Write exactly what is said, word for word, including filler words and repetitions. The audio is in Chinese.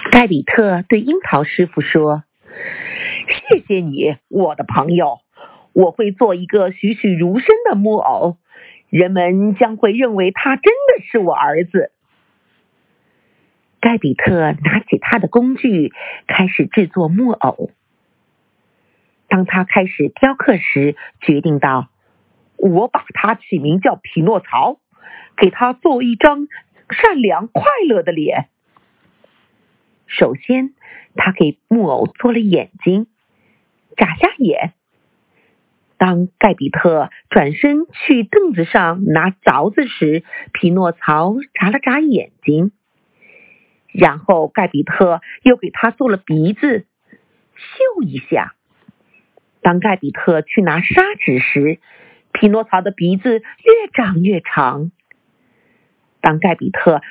盖比特对樱桃师傅说：谢谢你，我的朋友，我会做一个栩栩如生的木偶，人们将会认为他真的是我儿子。盖比特拿起他的工具，开始制作木偶。当他开始雕刻时，决定道：我把他起名叫匹诺曹，给他做一张善良快乐的脸。首先，他给木偶做了眼睛，眨下眼。当盖比特转身去凳子上拿凿子时，匹诺曹眨了眨眼睛。然后盖比特又给他做了鼻子，咻一下。当盖比特去拿砂纸时，匹诺曹的鼻子越长越长。当盖比特